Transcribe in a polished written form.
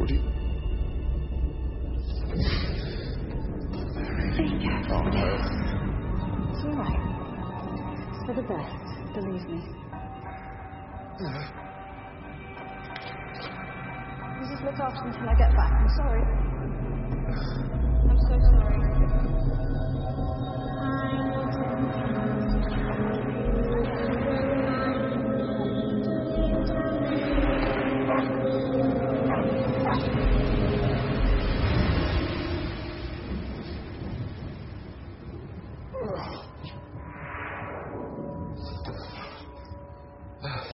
Woody. Be careful. Oh, no. It's all right. It's for the best, believe me. You just look after them until I get back. I'm sorry. I'm so sorry.